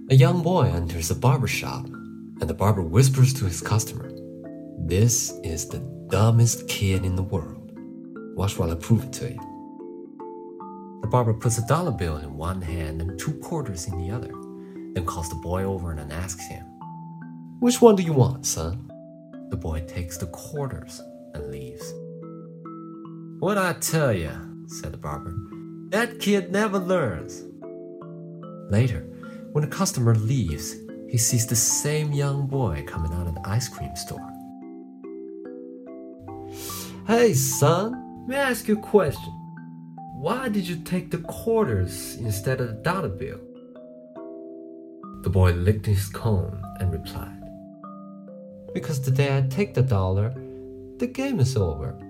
A young boy enters a barber shop, and the barber whispers to his customer, "This is the dumbest kid in the world. Watch while I prove it to you." The barber puts a dollar bill in one hand and 2 quarters in the other, then calls the boy over and asks him, "Which one do you want, son?" The boy takes the quarters and leaves. "What'd I tell you?" said the barber. "That kid never learns." Later, when the customer leaves, he sees the same young boy coming out of the ice cream store. "Hey, son, may I ask you a question? Why did you take the quarters instead of the dollar bill?" The boy licked his cone and replied, "Because the day I take the dollar, the game is over."